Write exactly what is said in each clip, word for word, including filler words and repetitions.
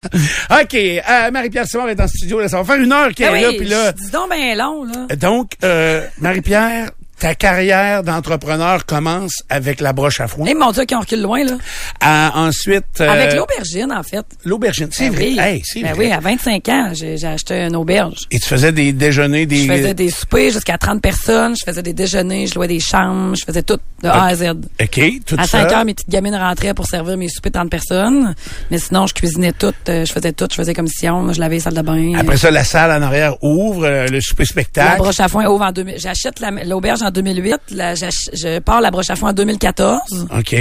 OK. Euh, Marie-Pierre Simard est en studio. Là, ça va faire une heure qu'elle ben est oui, là. Puis là, dis donc ben long, là. donc, euh, Marie-Pierre, ta carrière d'entrepreneur commence avec la broche à foin. Eh, mon Dieu, qui on recule loin, là. À, ensuite... Euh, Avec l'aubergine, en fait. L'aubergine, c'est Ben vrai. oui. Hey, c'est ben vrai. oui, à vingt-cinq ans, j'ai, j'ai acheté une auberge. Et tu faisais des déjeuners, des... Je faisais des soupers jusqu'à trente personnes, je faisais des déjeuners, je louais des chambres, je faisais tout, de A à Z. OK, tout ça. À cinq heures, mes petites gamines rentraient pour servir mes soupers de trente personnes. Mais sinon, je cuisinais tout, euh, je faisais tout, je faisais commission, je lavais les salles de bain. Après ça, la salle en arrière ouvre, euh, le souper spectacle. La broche à foin ouvre en deux mille. J'achète la, l'auberge en deux mille huit, la, je pars la broche à foin en deux mille quatorze. OK.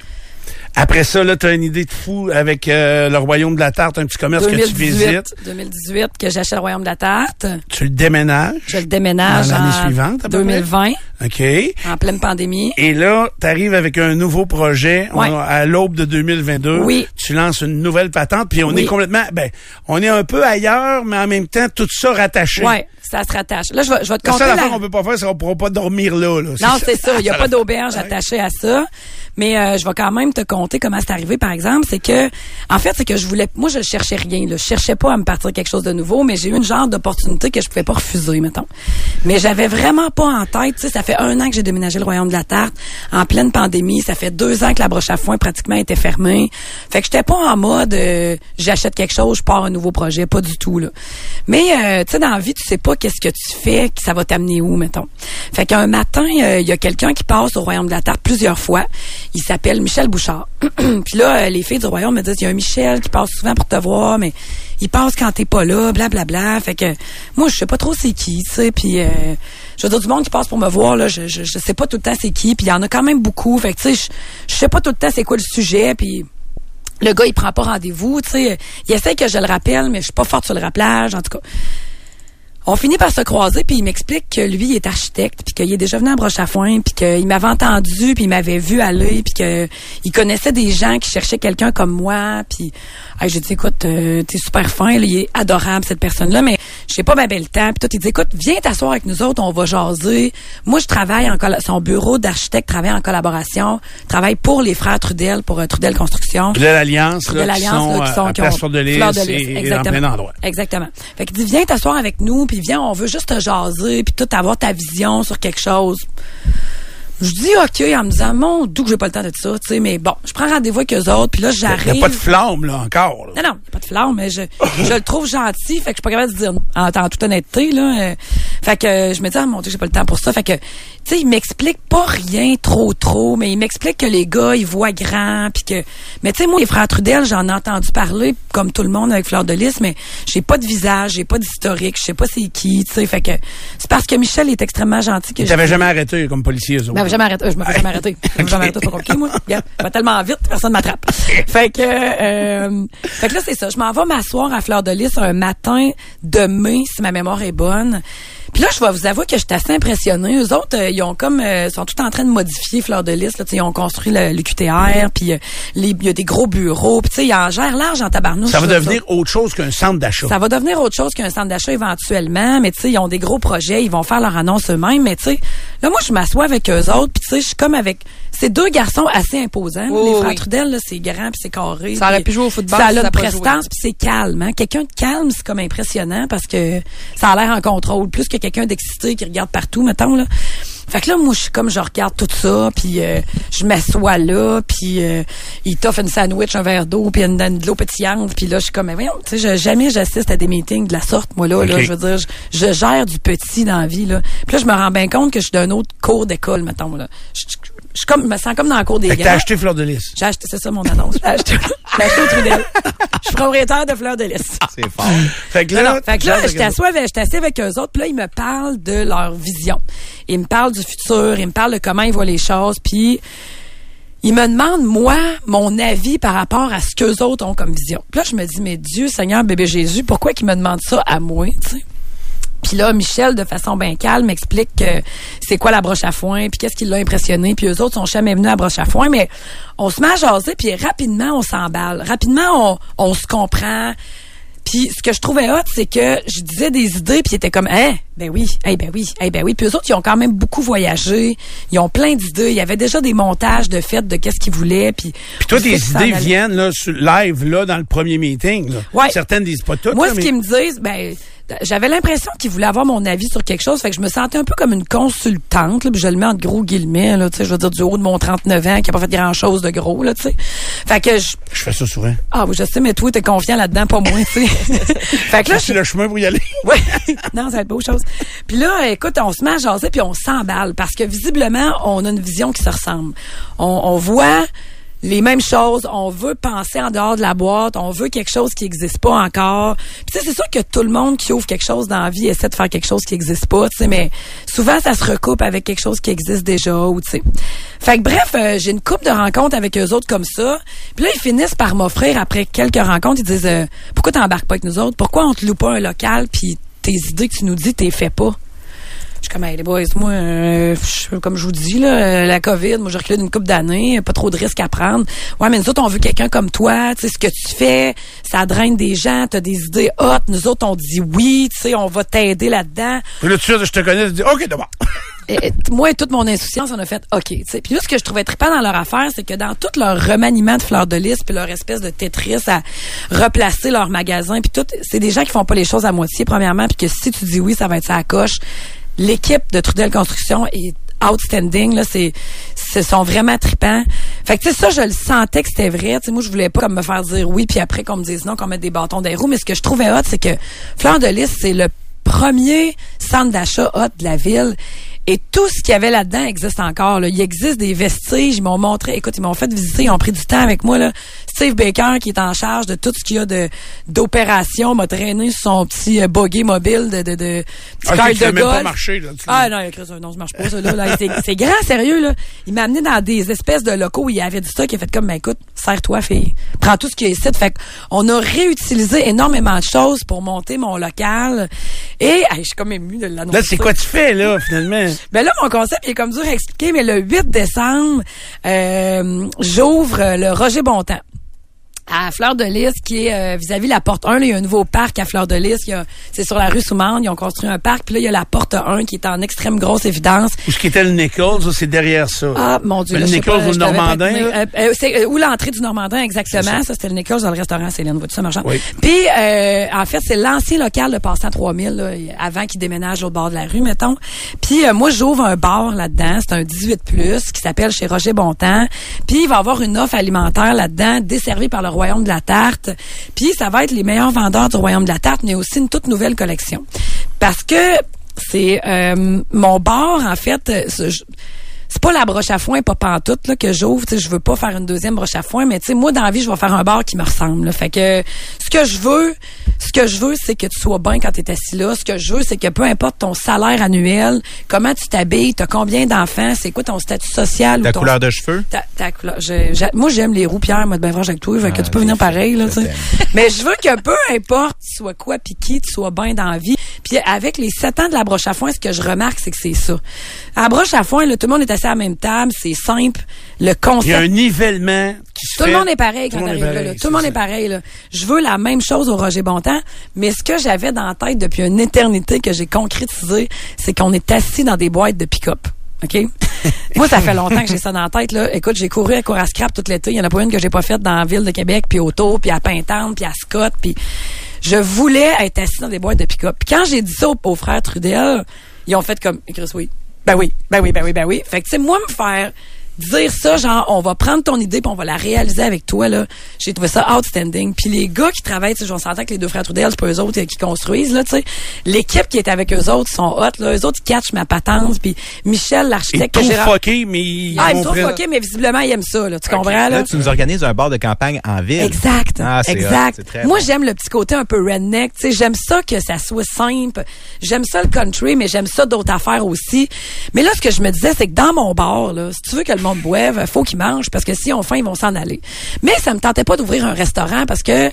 Après ça, là, t'as une idée de fou avec euh, le Royaume de la Tarte, un petit commerce que tu visites. deux mille dix-huit, que j'achète le Royaume de la Tarte. Tu le déménages. Je le déménage dans l'année en suivante, à peu deux mille vingt. près. OK. En pleine pandémie. Et là, t'arrives avec un nouveau projet. Ouais. On, à l'aube de deux mille vingt-deux. Oui. Tu lances une nouvelle patente, puis on Oui. est complètement... Ben, on est un peu ailleurs, mais en même temps, tout ça rattaché. Ouais, ça se rattache. Là, je vais, je vais te La compter seule la... affaire qu'on peut pas faire, c'est qu'on pourra pas dormir là. là. Non, c'est ça. Il n'y a pas d'auberge attachée à ça. Mais euh, je vais quand même te compter comment c'est arrivé, par exemple. C'est que, en fait, c'est que je voulais... Moi, je cherchais rien. Là. Je cherchais pas à me partir quelque chose de nouveau, mais j'ai eu une genre d'opportunité que je pouvais pas refuser, mettons. Mais j'avais vraiment pas en tête. Tu sais, ça fait un an que j'ai déménagé le Royaume de la Tarte, en pleine pandémie. Ça fait deux ans que la broche à foin pratiquement était fermée. Fait que j'étais pas en mode euh, j'achète quelque chose, je pars un nouveau projet. Pas du tout, là. Mais, euh, tu sais, dans la vie, tu sais pas qu'est-ce que tu fais, que ça va t'amener où, mettons. Fait qu'un matin, il euh, y a quelqu'un qui passe au Royaume de la Tarte plusieurs fois. Il s'appelle Michel Bouchard. Puis là, les filles du Royaume me disent, il y a un Michel qui passe souvent pour te voir, mais il passe quand t'es pas là, blablabla. Bla, bla. Fait que moi, je sais pas trop c'est qui, tu sais. Puis euh, je veux dire, du monde qui passe pour me voir, là, je, je, je sais pas tout le temps c'est qui. Puis il y en a quand même beaucoup. Fait que tu sais, je, je sais pas tout le temps c'est quoi le sujet. Puis le gars, il prend pas rendez-vous, tu sais. Il essaie que je le rappelle, mais je suis pas forte sur le rappelage, en tout cas. On finit par se croiser, puis il m'explique que lui, il est architecte, puis qu'il est déjà venu à broche à foin, puis qu'il m'avait entendu, puis il m'avait vu aller, puis que il connaissait des gens qui cherchaient quelqu'un comme moi, puis hey, j'ai dit, écoute, euh, t'es super fin, là, il est adorable, cette personne-là, mais j'ai pas bien le temps. Puis toi, il dit, écoute, viens t'asseoir avec nous autres, on va jaser. Moi, je travaille en colla- son bureau d'architecte travaille en collaboration, travaille pour les frères Trudel, pour euh, Trudel Construction. Trudel Alliance, là, Trudel qui Alliance, sont, là, qui sont, à qui Place ont Fleur de Lys Fleur de Lys, et, et dans exactement. plein d'endroits. Exactement. Fait qu'il dit, viens t'asseoir avec nous, puis viens, on veut juste te jaser, puis tout avoir ta vision sur quelque chose. Je dis OK en me disant, mon d'où que j'ai pas le temps de ça, tu sais, mais bon, je prends rendez-vous avec eux autres, puis là, j'arrive. Il n'y a pas de flamme, là, encore. Là. Non, non, il n'y a pas de flamme, mais je, je le trouve gentil, fait que je suis pas capable de dire en, en toute honnêteté, là. Euh, fait que euh, je me dis, ah mon Dieu, j'ai pas le temps pour ça. Fait que, tu sais, il m'explique pas rien trop, trop, mais il m'explique que les gars, ils voient grand, puis que... Mais tu sais, moi, les frères Trudel, j'en ai entendu parler, comme tout le monde avec Fleur de Lys, mais j'ai pas de visage, j'ai pas d'historique, je sais pas c'est qui, tu sais. Fait que c'est parce que Michel est extrêmement gentil que je... T'avais jamais arrêté comme policier, eux autres. Ben, jamais arrêté. Je me fais jamais arrêter. Je me fais jamais arrêter, c'est pas compliqué, moi. Regarde, va tellement vite, personne m'attrape. Fait que, euh, fait que là, c'est ça. Je m'en vais m'asseoir à Fleur de Lys un matin de mai, si ma mémoire est bonne. Puis là, je vais vous avouer que j'étais assez impressionnée. Eux autres, euh, ils ont comme, euh, sont tout en train de modifier Fleur de Lys. Là, ils ont construit le, le Q T R, puis euh, il y a des gros bureaux. Puis tu sais, ils en gèrent large en tabarnouche. Ça va là, devenir ça. Autre chose qu'un centre d'achat. Ça va devenir autre chose qu'un centre d'achat éventuellement. Mais tu sais, ils ont des gros projets. Ils vont faire leur annonce eux-mêmes. Mais tu sais, là, moi, je m'assois avec eux autres. Puis tu sais, je suis comme avec ces deux garçons assez imposants. Oh, les frères oui. Trudel, là, c'est grand puis c'est carré. Ça aurait pu jouer au football. Ça a si une ça a pas prestance puis c'est calme. Hein? Quelqu'un de calme, c'est comme impressionnant parce que ça a l'air en contrôle. Plus que quelqu'un d'excité qui regarde partout, mettons, là. Fait que là, moi, je suis comme, je regarde tout ça, puis euh, je m'assois là, puis euh, il t'offre une sandwich, un verre d'eau, puis une, une, de l'eau pétillante, puis là, je suis comme, mais voyons, tu sais, jamais j'assiste à des meetings de la sorte, moi, là, okay. là, je veux dire, je, je gère du petit dans la vie, là. Puis là, je me rends bien compte que je suis d'un autre cours d'école, mettons, là. Je, je, je, je comme, me sens comme dans la cour des fait que grands. t'as acheté Fleur de Lys. J'ai acheté, c'est ça mon annonce. J'ai acheté, j'ai acheté au Trudel. Je suis propriétaire de Fleur de Lys. C'est fort. Fait que là, non, non. Fait que là, je t'assois avec, je t'assois avec eux autres, puis là, ils me parlent de leur vision. Ils me parlent du futur, ils me parlent de comment ils voient les choses, puis ils me demandent, moi, mon avis par rapport à ce qu'eux autres ont comme vision. Puis là, je me dis, mais Dieu, Seigneur, bébé Jésus, pourquoi qu'ils me demandent ça à moi, tu sais? Puis là, Michel, de façon bien calme, m'explique que c'est quoi la broche à foin, puis qu'est-ce qui l'a impressionné, puis eux autres sont jamais venus à broche à foin, mais on se met à jaser, puis rapidement, on s'emballe. Rapidement, on, on se comprend. Puis Puis ce que je trouvais hot, c'est que je disais des idées, puis ils étaient comme, hein, ben oui, hey, ben oui, hey, ben oui. Puis eux autres, ils ont quand même beaucoup voyagé, ils ont plein d'idées. Il y avait déjà des montages de fêtes de qu'est-ce qu'ils voulaient. Puis toi, tes idées viennent là sur live là dans le premier meeting. Là. Ouais. Certaines disent pas toutes. Moi, là, ce mais... qu'ils me disent, ben. J'avais l'impression qu'ils voulaient avoir mon avis sur quelque chose, fait que je me sentais un peu comme une consultante, là, puis je le mets en gros guillemets, là, tu sais, je veux dire du haut de mon trente-neuf ans, qui a pas fait grand-chose de gros, là, tu sais. Fait que je... Je fais ça souvent. Ah oui, je sais, mais toi, t'es confiant là-dedans, pas moi, tu sais. Fait que là... C'est le chemin pour y aller. Oui. Non, ça va être beau chose. Puis là, écoute, on se met à jaser, puis on s'emballe, parce que visiblement, on a une vision qui se ressemble. On, on voit... les mêmes choses, on veut penser en dehors de la boîte, on veut quelque chose qui n'existe pas encore. Puis tu sais, c'est sûr que tout le monde qui ouvre quelque chose dans la vie essaie de faire quelque chose qui n'existe pas, tu sais, mais souvent ça se recoupe avec quelque chose qui existe déjà, ou tu sais. Fait que bref, euh, j'ai une couple de rencontres avec eux autres comme ça. Puis là, ils finissent par m'offrir, après quelques rencontres, ils disent euh, « Pourquoi t'embarques pas avec nous autres? Pourquoi on te loue pas un local, puis tes idées que tu nous dis, t'es fait pas? » Je suis comme, hey, les boys, moi, euh, je, comme je vous dis, là, la COVID, moi, j'ai reculé d'une couple d'années, pas trop de risques à prendre. Ouais, mais nous autres, on veut quelqu'un comme toi, tu sais, ce que tu fais, ça draine des gens, t'as des idées hot, nous autres, on dit oui, tu sais, on va t'aider là-dedans. Puis là, tout de suite, je te connais, tu dis, OK, d'abord. Et, et, moi et toute mon insouciance, on a fait OK. T'sais. Puis là, ce que je trouvais trippant dans leur affaire, c'est que dans tout leur remaniement de fleurs de lys, puis leur espèce de Tetris à replacer leur magasin, puis tout, c'est des gens qui font pas les choses à moitié, premièrement, puis que si tu dis oui, ça va être ça à coche. L'équipe de Trudel Construction est outstanding, là, c'est, ce sont vraiment trippants. Fait que, tu sais, ça, je le sentais que c'était vrai. Tu sais, moi, je voulais pas comme me faire dire oui, puis après qu'on me dise non, qu'on mette des bâtons dans les roues. Mais ce que je trouvais hot, c'est que Fleurs de Lys, c'est le premier centre d'achat hot de la ville. Et tout ce qu'il y avait là-dedans existe encore. Là. Il existe des vestiges. Ils m'ont montré, écoute, ils m'ont fait visiter, ils ont pris du temps avec moi. Là. Steve Baker, qui est en charge de tout ce qu'il y a de d'opération, m'a traîné sur son petit euh, buggy mobile de de, de petit ah, car de golf. Même pas marché, là, ah non, il a écrit ça. Non, ça marche pas, ça. Là, là. C'est, c'est grand, sérieux. Là. Il m'a amené dans des espèces de locaux où il y avait du stock. Il a fait comme, ben écoute, serre-toi, fille. Prends tout ce qu'il y a ici. Fait qu'on a réutilisé énormément de choses pour monter mon local. Et hey, je suis comme émue de l'annoncer. Là, c'est quoi tu fais, là, finalement? Ben là, mon concept, il est comme dur à expliquer, mais le huit décembre, euh, j'ouvre le Roger Bontemps à Fleur de Lys, qui est euh, vis-à-vis la porte un. Là, il y a un nouveau parc à Fleur de Lys. Il y a, c'est sur la rue Soumande. Ils ont construit un parc. Puis là, il y a la porte un qui est en extrême grosse évidence. Où ce qui était le Nichols, c'est derrière ça. Ah, mon Dieu. Le Nichols ou le Normandin. Euh, euh, c'est, euh, où l'entrée du Normandin, exactement. Ça. ça, c'était le Nichols dans le restaurant Céline. Vois-tu ça, marchand? Oui. Puis, euh, en fait, c'est l'ancien local de Passant trois mille, là, avant qu'il déménage au bord de la rue, mettons. Puis, euh, moi, j'ouvre un bar là-dedans. C'est un dix-huit plus qui s'appelle chez Roger Bontemps. Puis, il va y avoir une offre alimentaire là-dedans, desservie par le Royaume de la Tarte. Puis ça va être les meilleurs vendeurs du Royaume de la Tarte, mais aussi une toute nouvelle collection. Parce que c'est euh, mon bar, en fait, c'est, c'est pas la broche à foin, pas pantoute là, que j'ouvre. Je veux pas faire une deuxième broche à foin, mais tu sais, moi, dans la vie, je vais faire un bar qui me ressemble. Là. Fait que ce que je veux, ce que je veux, c'est que tu sois bien quand tu es assis là. Ce que je veux, c'est que peu importe ton salaire annuel, comment tu t'habilles, t'as combien d'enfants, c'est quoi ton statut social. Ta ou ton, couleur de cheveux? Ta, ta couleur. Je, je, moi, j'aime les roupières, moi, de bien franche avec toi. Fait que ah, tu peux venir pareil, là, tu sais. Mais je veux que peu importe tu sois quoi pis qui, tu sois bien dans la vie. Puis avec les sept ans de la broche à foin, ce que je remarque, c'est que c'est ça. À la broche à foin, là, tout le monde est assis à la même table, c'est simple. Le concept. Il y a un nivellement qui se Tout fait. le monde est pareil quand on t'arrives pareil, là, là. Tout le monde ça. est pareil, là. Je veux la même chose au Roger Bontemps, mais ce que j'avais dans la tête depuis une éternité que j'ai concrétisé, c'est qu'on est assis dans des boîtes de pick-up. OK? Moi, ça fait longtemps que j'ai ça dans la tête, là. Écoute, j'ai couru à cour à scrap tout l'été. Il y en a pas une que j'ai pas faite dans la ville de Québec, puis autour, puis à Pintante, puis à Scott, puis je voulais être assis dans des boîtes de pick-up. Puis quand j'ai dit ça aux, aux frères Trudel, ils ont fait comme, Chris, oui. Ben oui, ben oui, ben oui, ben oui. Fait que, tu sais, moi, me faire dire ça, genre, on va prendre ton idée puis on va la réaliser avec toi, là, j'ai trouvé ça outstanding. Puis les gars qui travaillent, tu sais, on s'entend que les deux frères Trudel, c'est pas eux autres qui construisent, là, tu sais. L'équipe qui est avec eux autres sont hot, là. Eux autres, ils catchent ma patente. Puis Michel, l'architecte que j'ai... fucké, mais ils Ah, il me trouve fucké, mais visiblement, il aime ça, là. Tu okay. comprends, là? Là, tu nous organises un bar de campagne en ville. Exact. Ah, c'est exact. Hot, c'est Moi, bon. j'aime le petit côté un peu redneck, tu sais. J'aime ça que ça soit simple. J'aime ça le country, mais j'aime ça d'autres affaires aussi. Mais là, ce que je me disais, c'est que dans mon bar, là, si tu veux que le monde boive, faut qu'ils mangent, parce que si on faim, ils vont s'en aller. Mais ça me tentait pas d'ouvrir un restaurant parce que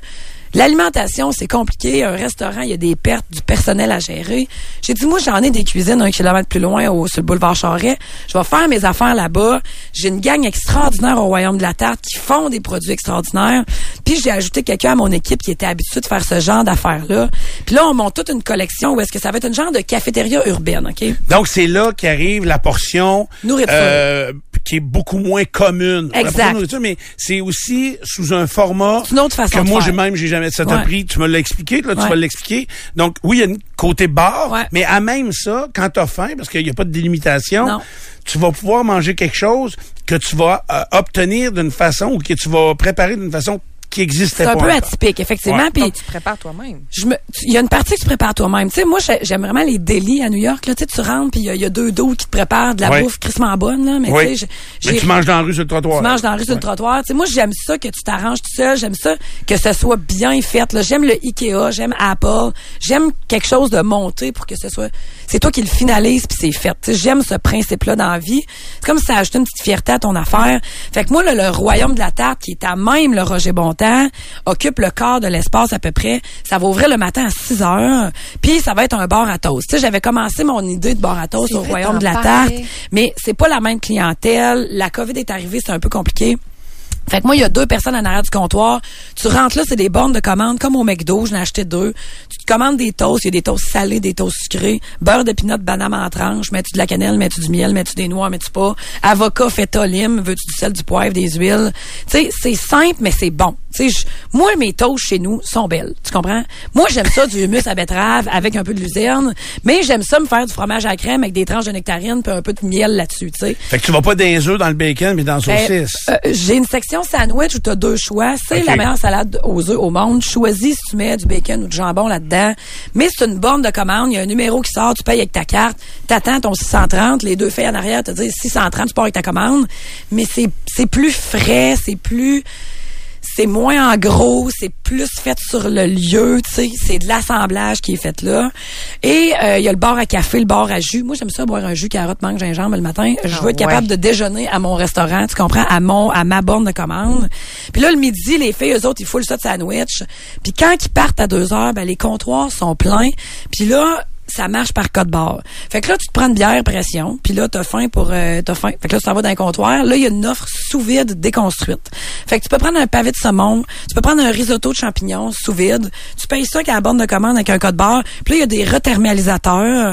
L'alimentation, c'est compliqué. Un restaurant, il y a des pertes, du personnel à gérer. J'ai dit, moi, j'en ai des cuisines un kilomètre plus loin, au, sur le boulevard Charest. Je vais faire mes affaires là-bas. J'ai une gang extraordinaire au Royaume de la Tarte qui font des produits extraordinaires. Puis j'ai ajouté quelqu'un à mon équipe qui était habitué de faire ce genre d'affaires-là. Puis là, on monte toute une collection où est-ce que ça va être une genre de cafétéria urbaine, OK? Donc, c'est là qu'arrive la portion... Nourriture. Euh, qui est beaucoup moins commune. Exact. Nourriture, mais c'est aussi sous un format... C'est une autre façon que de moi, faire. j'ai même, j'ai jamais... Ça t'a Ouais. pris, tu me l'as expliqué, là, tu Ouais. vas l'expliquer. Donc, oui, il y a une côté bar, Ouais. mais à même ça, quand t'as faim, parce qu'il n'y a pas de délimitation, Non. tu vas pouvoir manger quelque chose que tu vas euh, obtenir d'une façon ou que tu vas préparer d'une façon qui existait C'est pas un peu encore. atypique, effectivement. Ouais. Puis Donc, tu prépares toi-même. je me, il y a une partie que tu prépares toi-même. Tu sais, moi, j'ai- j'aime vraiment les délis à New York. Là, tu sais, tu rentres puis il y, a- il y a deux dos qui te préparent de la Ouais. bouffe crissement bonne là. Mais Oui. tu sais, j'ai- Mais tu manges dans la rue sur le trottoir. Tu manges dans la rue sur le trottoir. Tu sais, moi, j'aime ça que tu t'arranges tout seul. J'aime ça que ce soit bien fait. Là. J'aime le Ikea, j'aime Apple. J'aime quelque chose de monté pour que ce soit... C'est toi qui le finalise puis c'est fait. Tu sais, j'aime ce principe-là dans la vie. C'est comme si ça ajoutait une petite fierté à ton affaire. Fait que moi, là, le Royaume de la Tarte, qui est à même le Roger Bontemps, occupe le quart de l'espace à peu près. Ça va ouvrir le matin à six heures. Puis ça va être un bar à toast. Tu sais, j'avais commencé mon idée de bar à toast C'est au vrai, Royaume t'en de la parlais. Tarte. Mais c'est pas la même clientèle. La COVID est arrivée, c'est un peu compliqué. Fait que moi, il y a deux personnes en arrière du comptoir. Tu rentres là, c'est des bornes de commande, comme au McDo. J'en ai acheté deux. Tu te commandes des toasts. Il y a des toasts salés, des toasts sucrés. Beurre de pinot, banane en tranches. Mets-tu de la cannelle, mets-tu du miel, mets-tu des noix, mets-tu pas. Avocat, feta, lime. Veux-tu du sel, du poivre, des huiles. Tu sais, c'est simple, mais c'est bon. Tu sais, moi, mes toasts chez nous sont belles. Tu comprends? Moi, j'aime ça, du hummus à betterave avec un peu de luzerne. Mais j'aime ça me faire du fromage à la crème avec des tranches de nectarine puis un peu de miel là-dessus, tu sais. Fait que tu vas pas dans les œufs, dans le bacon, mais dans le Ben, saucisse. euh, j'ai une section sandwich où tu as deux choix. C'est Ok. la meilleure salade aux œufs au monde. Choisis si tu mets du bacon ou du jambon là-dedans. Mais c'est une borne de commande. Il y a un numéro qui sort. Tu payes avec ta carte. T'attends ton six cent trente. Les deux filles en arrière te disent six cent trente. Tu pars avec ta commande. Mais c'est c'est plus frais. C'est plus... C'est moins en gros, c'est plus fait sur le lieu, tu sais, c'est de l'assemblage qui est fait là. Et euh, il y a le bar à café, le bar à jus. Moi, j'aime ça boire un jus carotte, mangue, gingembre le matin. Je veux Ah être capable ouais. de déjeuner à mon restaurant, tu comprends, à mon à ma borne de commande. Puis là, le midi, les filles, eux autres, ils foulent ça de sandwich. Puis quand ils partent à deux heures, ben les comptoirs sont pleins. Puis là, ça marche par code barre. Fait que là, tu te prends une bière pression, puis là, t'as faim pour... Euh, t'as faim. Fait que là, tu t'en vas dans un comptoir. Là, il y a une offre sous vide déconstruite. Fait que tu peux prendre un pavé de saumon, tu peux prendre un risotto de champignons sous vide, tu payes ça qu'à la borne de commande avec un code barre. Puis là, il y a des rethermalisateurs...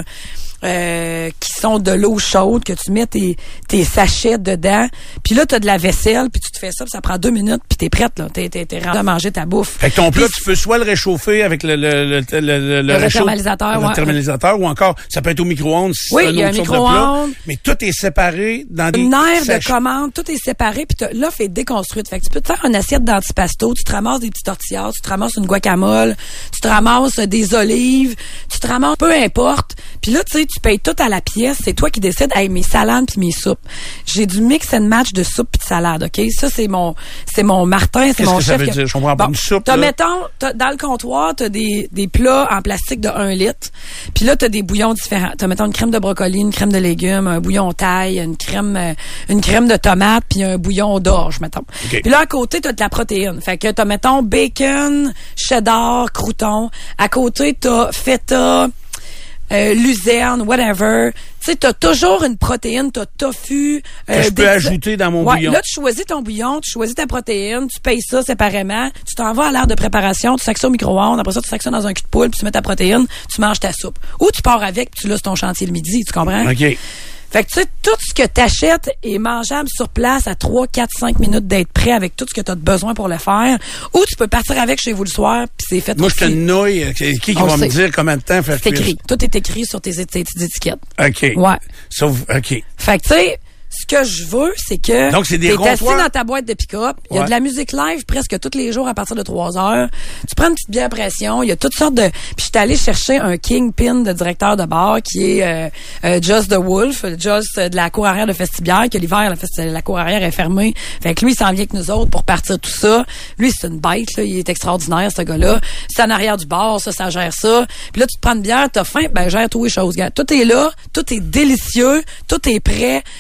Euh, qui sont de l'eau chaude, que tu mets tes, tes sachets dedans. Puis là, t'as de la vaisselle, puis tu te fais ça, puis ça prend deux minutes, puis t'es prête, là. T'es, t'es, t'es rendu à manger ta bouffe. Fait que ton plat, Puis tu peux soit le réchauffer avec le, le, le, le, le, Le réchaud- rethermalisateur, le ouais. thermalisateur, ou encore, ça peut être au micro-ondes si Oui, c'est il y a une un autre sorte de plat. micro-ondes. Mais tout est séparé dans des Une aire de sachets. commande, tout est séparé, puis t'as- l'offre est déconstruite. Fait que tu peux te faire une assiette d'antipasto, tu te ramasses des petits tortillas, tu te ramasses une guacamole, tu te ramasses des olives, tu te ramasses peu importe. Puis là, tu sais, tu payes tout à la pièce, c'est toi qui décides, hey, mes salades puis mes soupes. J'ai du mix and match de soupe puis de salade, OK? Ça, c'est mon c'est mon Martin, c'est Qu'est-ce mon que ça chef. veut dire? Je comprends pas. Une soupe, T'as, là. mettons, t'as, dans le comptoir, t'as des, des plats en plastique de un litre. Puis là, t'as des bouillons différents. T'as, mettons, une crème de brocoli, une crème de légumes, un bouillon thaï, une crème, euh, une crème de tomate, puis un bouillon d'orge, mettons. OK. Puis là, à côté, t'as de la protéine. Fait que t'as, mettons, bacon, cheddar, crouton. À côté, t'as feta, euh, luzerne, whatever. Tu sais, t'as toujours une protéine, t'as tofu. Que je peux des- ajouter dans mon Ouais, bouillon. Là, tu choisis ton bouillon, tu choisis ta protéine, tu payes ça séparément, tu t'en vas à l'aire de préparation, tu sacs ça au micro-ondes, après ça, tu sacs ça dans un cul de poule, puis tu mets ta protéine, tu manges ta soupe. Ou tu pars avec, puis tu laisses ton chantier le midi, tu comprends? OK. Fait que tu sais, tout ce que t'achètes est mangeable sur place à trois, quatre, cinq minutes d'être prêt avec tout ce que t'as de besoin pour le faire. Ou tu peux partir avec chez vous le soir, puis c'est fait Moi, je te aussi. nouille. euh, Qui, qui On va sait. me dire combien de temps faire C'est cuire? écrit. Tout est écrit sur tes, tes, tes étiquettes. OK. Ouais. Sauf, OK. Fait que tu sais, ce que je veux, c'est que Donc, c'est des t'es assis comptoirs? dans ta boîte de pick-up. Il y a Ouais. de la musique live presque tous les jours à partir de trois heures. Tu prends une petite bière pression. Il y a toutes sortes de... Puis je suis allée chercher un kingpin de directeur de bar qui est euh, euh, Just the Wolf, Just euh, de la cour arrière de Festibière, que l'hiver, la, festi- la cour arrière est fermée. Fait que lui, il s'en vient avec nous autres pour partir tout ça. Lui, c'est une bête, là. Il est extraordinaire, ce gars-là. C'est en arrière du bar, ça, ça gère ça. Puis là, tu te prends une bière, t'as faim, ben gère tous les choses, gars. Tout est là, tout est délicieux, tout est prêt. Il y a des bonnes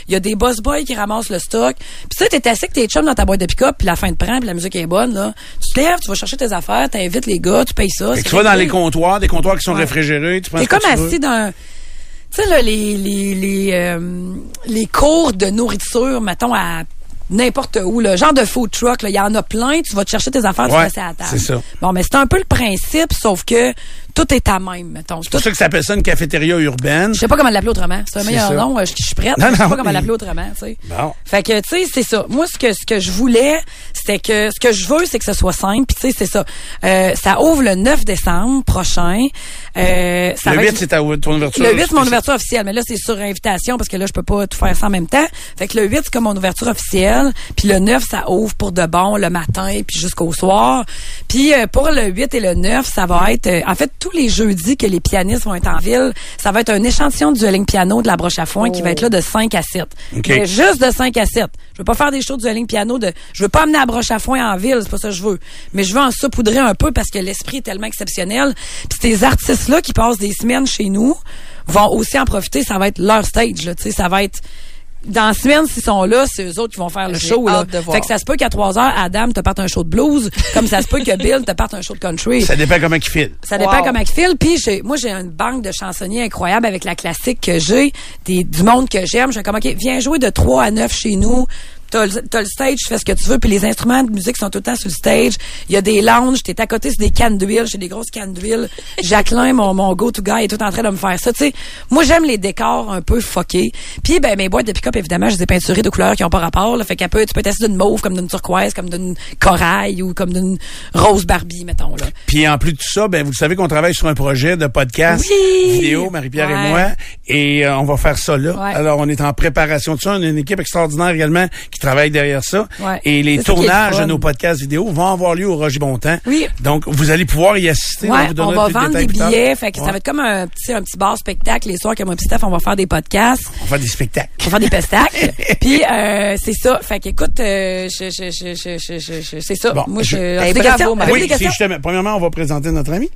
boss boy qui ramasse le stock. Puis tu sais, t'es assis avec tes chums dans ta boîte de pick-up, puis la fin de prend, puis la musique est bonne, là. Tu te lèves, tu vas chercher tes affaires, t'invites les gars, tu payes ça. Tu vas dans les comptoirs, des comptoirs qui sont ouais. réfrigérés, tu prends T'es comme assis dans... Tu sais, là, les, les, les, euh, les cours de nourriture, mettons, à n'importe où, le genre de food truck, il y en a plein, tu vas te chercher tes affaires, ouais, tu passes à la table. C'est ça. Bon, mais c'est un peu le principe, sauf que tout est à même, mettons. C'est pour ça que ça s'appelle ça une cafétéria urbaine. Je sais pas comment l'appeler autrement. C'est un c'est meilleur ça. nom, je, je suis prête. Non, je sais non, pas comment mais... l'appeler autrement, tu sais. Bon. Fait que, tu sais, c'est ça. Moi, ce que, ce que je voulais, c'était que, ce que je veux, c'est que ce soit simple, puis tu sais, c'est ça. Euh, ça ouvre le neuf décembre prochain. Euh, ça le va huit, être... c'est ta, ton ouverture. Le huit, c'est mon ouverture officielle, mais là, c'est sur invitation, parce que là, je peux pas tout faire ça en même temps. Fait que le huit, c'est comme mon ouverture officielle, puis le neuf, ça ouvre pour de bon le matin, puis jusqu'au soir. Puis euh, pour le huit et le neuf, ça va être, euh, en fait, tous les jeudis que les pianistes vont être en ville, ça va être un échantillon du dueling piano de la broche à foin oh. qui va être là de cinq à sept. Okay. Mais juste de cinq à sept. Je veux pas faire des shows de dueling piano de, je veux pas amener la broche à foin en ville, c'est pas ça que je veux. Mais je veux en saupoudrer un peu parce que l'esprit est tellement exceptionnel. Puis ces artistes-là qui passent des semaines chez nous vont aussi en profiter, ça va être leur stage, là, tu sais, ça va être dans la semaine, s'ils sont là, c'est eux autres qui vont faire le J'ai show. Là. Fait que ça se peut qu'à trois heures, Adam te parte un show de blues, comme ça se peut que Bill te parte un show de country. Ça dépend comment il file. Ça dépend wow. comment il file. Puis j'ai, moi, j'ai une banque de chansonniers incroyable avec la classique que j'ai, des, du monde que j'aime. Je suis comme, OK, viens jouer de trois à neuf chez nous. T'as le, t'as le stage, tu fais ce que tu veux, puis les instruments de musique sont tout le temps sur le stage. Il y a des lounges, t'es à côté sur des cannes d'huile, j'ai des grosses cannes d'huile. Jacqueline, mon, mon go-to guy, est tout en train de me faire ça. Tu sais, moi, j'aime les décors un peu fuckés. Puis, ben, mes boîtes de pick-up, évidemment, je les ai peinturées de couleurs qui ont pas rapport. Là, fait qu'un peu, tu peux t'asseoir d'une mauve, comme d'une turquoise, comme d'une corail ou comme d'une rose Barbie, mettons. Là. Puis, en plus de tout ça, ben, vous savez qu'on travaille sur un projet de podcast oui! vidéo, Marie-Pierre ouais. et moi, et euh, on va faire ça là. Ouais. Alors, on est en préparation de ça. On a une équipe extraordinaire également qui travaille derrière ça. Ouais. Et les c'est tournages de nos podcasts vidéo vont avoir lieu au Roger Bontemps. Oui. Donc, vous allez pouvoir y assister. Ouais, on, on va vendre des billets. Fait que ouais. ça va être comme un petit, un petit bar spectacle. Les soirs que moi et Steph, on va faire des podcasts. On va faire des spectacles. On va faire des pestacles. Puis, euh, c'est ça. Fait qu'écoute, euh, je, je, je, je, je, je, je, c'est ça. Bon, moi, je, je... Hey, des bravo, questions? Marie. Oui, des questions? c'est justement. Premièrement, on va présenter notre ami.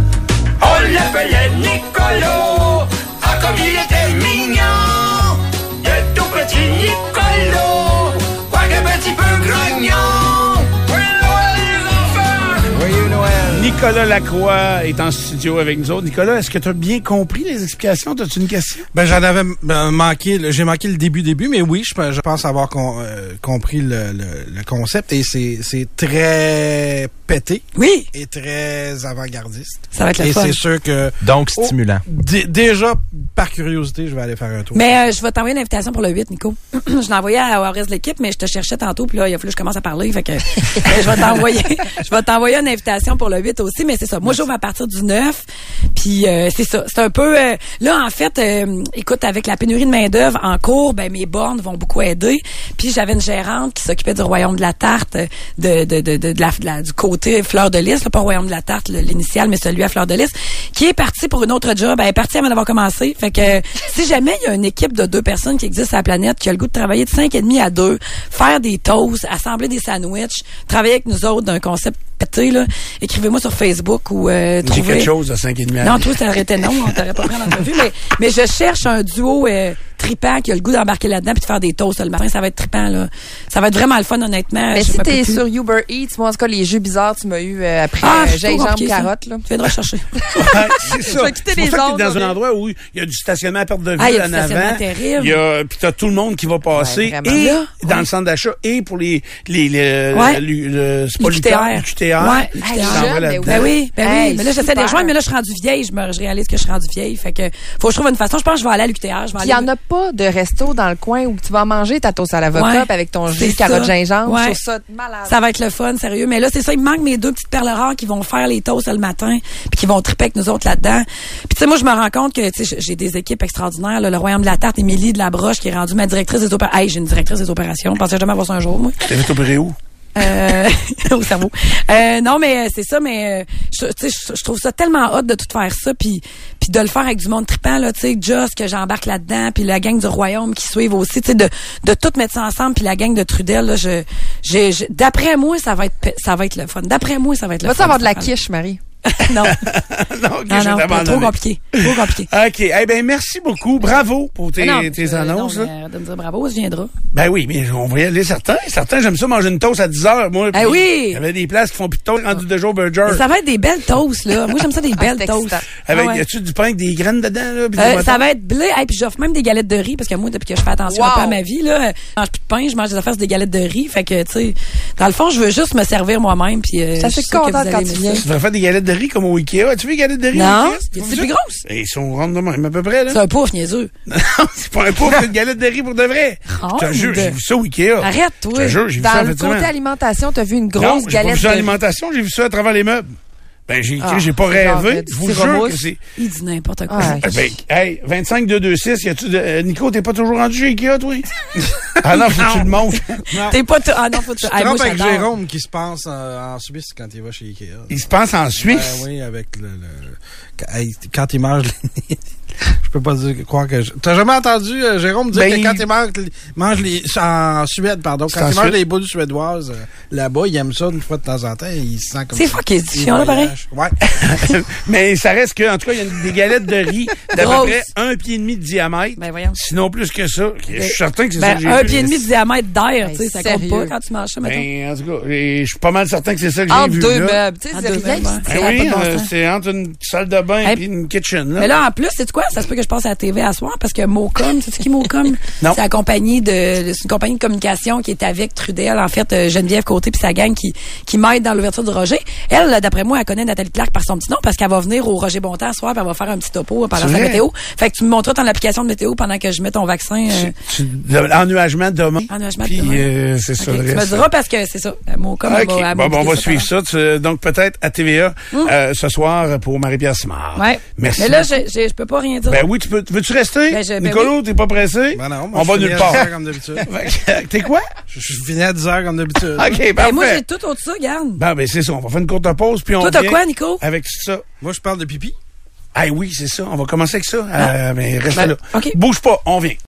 On l'appelait Nicolo. Ah, comme il était mignon. Le tout petit Nicolo. Quoique petit peu grognon. Oui, Noël, les enfants. Joyeux Noël. Nicolas Lacroix est en studio avec nous autres. Nicolas, est-ce que tu as bien compris les explications? T'as-tu une question? Ben, j'en avais euh, manqué, le, j'ai manqué le début début, mais oui, je, je pense avoir con, euh, compris le, le, le concept et c'est, c'est très pété. Oui. Et très avant-gardiste. Ça va être le et fun. c'est sûr que... Donc, stimulant. Oh, d- déjà, par curiosité, je vais aller faire un tour. Mais euh, je vais t'envoyer une invitation pour le huit, Nico. je l'ai envoyé à, au reste de l'équipe, mais je te cherchais tantôt, puis là, il a fallu que je commence à parler. Fait que je vais t'envoyer je vais t'envoyer une invitation pour le huit aussi, mais c'est ça. Moi, j'ouvre à partir du neuf, puis euh, c'est ça. C'est un peu... Euh, là, en fait, euh, écoute, avec la pénurie de main-d'œuvre en cours, ben mes bornes vont beaucoup aider. Puis j'avais une gérante qui s'occupait du Royaume de la Tarte, de, de, de, de, de, la, de la, du côté Fleur de Lys, là, pas Royaume de la Tarte, l'initial, mais celui à Fleur de Lys, qui est parti pour une autre job. Elle est partie avant d'avoir commencé. Fait que si jamais il y a une équipe de deux personnes qui existe à la planète, qui a le goût de travailler de cinq et demi à deux, faire des toasts, assembler des sandwichs, travailler avec nous autres d'un concept pété, là, écrivez-moi sur Facebook ou euh, J'ai trouvez... quelque chose à cinq et demi. Non, toi, ça aurait été non, on t'aurait pas pris en entrevue, mais, mais je cherche un duo euh, tripant qui a le goût d'embarquer là-dedans puis de faire des toasts le matin. Ça va être trippant, là. Ça va être vraiment le fun, honnêtement. Mais Je si me t'es peux plus. sur Uber Eats, moi, en tout cas, les jeux bizarres, tu m'as eu euh, après Ah, euh, c'est trop gingembre, compliqué, ça. carotte, là. Tu viendras chercher. Ouais, c'est ça. Je vais quitter C'est les pour ça que ondes, t'es dans là. un endroit où il y a du stationnement à perte de vue Ah, il y a en du stationnement avant. terrible. Il y a, puis t'as tout le monde qui va passer. Ouais, vraiment. et Là, dans ouais. le centre d'achat et pour les, les, les, Ouais. le, le, c'est pas Le Q T R. le Q T R. Ouais, le Qui Q T R. s'en va Jeune, là-dedans. Ben oui, ben Hey, oui. Mais là, j'essaie de super. les rejoindre, mais là, je suis rendue vieille. Je me, je réalise que je suis rendue vieille. Fait que, faut que je trouve une façon. Je pense que je vais aller à l'U Q T R. Je vais Puis il aller. y en a pas de resto dans le coin où tu vas manger ta toast à l'avocat Ouais. puis avec ton C'est jus carotte ça. gingembre. Ouais. Je trouve ça malade. Ça va être le fun, sérieux. Mais là, c'est ça, il me manque mes deux petites perles rares qui vont faire les toasts le matin puis qui vont triper avec nous autres là-dedans. Puis tu sais, moi, je me rends compte que tu sais, j'ai des équipes extraordinaires. Là, le Royaume de la Tarte, Émilie de la Broche qui est rendue ma directrice des opérations. Hey, j'ai une directrice des opérations. Je pensais jamais avoir ça un jour, moi. T'es fait opérer où? Euh, au cerveau. Euh, non, mais euh, c'est ça, mais euh, je, tu sais, je, je trouve ça tellement hot de tout faire ça, puis puis de le faire avec du monde trippant, là, tu sais, Just que j'embarque là-dedans, puis la gang du Royaume qui suivent aussi, tu sais, de de tout mettre ça ensemble, puis la gang de Trudel, là, je, j'ai, je- d'après moi, ça va être, pe- ça va être le fun. D'après moi, ça va être le Vas-tu fun. avoir de la ça. quiche, Marie? non. non, OK, non, je non, vais pas, trop t'abandonner. compliqué. Trop compliqué. OK. Eh bien, merci beaucoup. Bravo pour tes, non, tes euh, annonces. non, là. mais, de me dire bravo, ça viendra. Ben oui, mais on va y aller certains. Certains, j'aime ça manger une toast à dix heures. Moi, Eh oui! Il y avait des places qui font plus de toast rendu deux jours burger. Mais ça va être des belles toasts, là. Moi, j'aime ça, des belles c'est toasts. excitant. Avec, Ah ouais. y a-tu du pain avec des graines dedans, là? Puis des Euh, bâtons? ça va être blé. Et puis j'offre même des galettes de riz parce que moi, depuis que je fais attention Wow. un peu à ma vie, là, je mange plus de pain, je mange des affaires sur des galettes de riz. Fait que, tu sais, dans le fond, je veux juste me servir moi-même. Puis, euh, Je suis assez je suis sûre que contente vous quand allez tu aimer viens. ça. Tu devrais faire des galettes de riz comme au Ikea. As-tu vu les galettes de riz Non, au Ikea? c'est comme plus ça? grosses. Et ils sont rondes de même, à peu près, là. C'est un pouf, niaiseux. Non, c'est pas un pauvre, c'est une galette de riz pour de vrai. Je te jure, Ronde. j'ai vu ça au Ikea. Arrête, Je toi. te jure, j'ai vu ça, Dans le effectivement. côté alimentation, t'as vu une Non, grosse j'ai pas galette vu ça en de... alimentation, j'ai vu ça à travers les meubles. Ben, j'ai écrit, Ah, j'ai pas genre rêvé. de Je vous petit jure que remousse. c'est... Il dit n'importe quoi. Ouais. Eh ben, hey, vingt-cinq deux deux six, y a-tu de... euh, Nico, t'es pas toujours rendu chez Ikea, toi? Ah non, faut que tu le montres. T'es pas tout. Ah non, faut que tu. Je Ah, moi, trompe avec j'adore. Jérôme qui se pense euh, en Suisse quand il va chez Ikea. Il se passe en Ben Suisse. oui, avec le... le- quand- hey, quand il mange... les- je peux pas dire croire que... Je... T'as jamais entendu euh, Jérôme dire Ben, que quand il- il mange, mange les... En Suède, pardon. C'est Quand en il mange Suède? les boules suédoises, euh, là-bas, il aime ça une fois de temps en temps. Et il se sent comme C'est ça. fucké, cette Il fion-là, voyage. Ouais. Mais ça reste que, en tout cas, il y a des galettes de riz d'à peu Grosses. près un pied et demi de diamètre. Ben, voyons. Sinon plus que ça. Je suis certain que c'est ça Ben, que j'ai un vu. pied et demi de diamètre d'air, Ben, tu sais, ça compte sérieux. pas quand tu manges ça, mettons. Ben, en tout cas, et je suis pas mal certain que c'est ça que j'ai Entre vu. deux là. meubles. Tu sais, Entre c'est deux rien meubles, ouais. qui Ben Ça a oui, pas de bon euh, sens. c'est entre une salle de bain Hey, et une kitchen. Là. Mais là, en plus, c'est quoi? Ça se peut que je passe à la T V à soir parce que Mocom, sais-tu qui Mocom? Non. C'est la compagnie de, c'est une compagnie de communication qui est avec Trudel, en fait, euh, Geneviève Côté puis sa gang qui, qui m'aide dans l'ouverture du Roger. Elle, là, d'après moi, elle connaît Nathalie Clark par son petit nom parce qu'elle va venir au Roger Bontemps ce soir puis elle va faire un petit topo pendant C'est sa vrai? météo. Fait que tu me montreras ton application de météo pendant que je mets ton vaccin. euh, Tu- Ennuagement demain. Ennuagement Puis, demain. euh, c'est ok. ça. Tu le me reste. diras parce que c'est ça. euh, Mocom, OK. elle m'a- elle m'a Bon, bon, on va expliqué suivre ça. Tu- donc, peut-être à T V A euh, ce soir pour Marie-Pierre Simard. Ouais. Merci. Mais là, je, je, je peux pas rien dire. Ben oui, tu peux. Veux-tu rester? Ben, je- ben Nicolo, t'es pas pressé? Ben non, moi, on je va finis nulle à part. dix heures comme d'habitude. Fait que, T'es quoi? Je, je finis à dix heures comme d'habitude. OK, Ben, parfait. moi, j'ai tout autour de ça, regarde. Ben, ben, c'est ça. On va faire une courte pause, puis on Toi, t'as vient quoi, Nico? avec ça. Moi, je parle de pipi. Ah oui, c'est ça. On va commencer avec ça. Euh, mais reste Ben, là. OK. Bouge pas, on vient.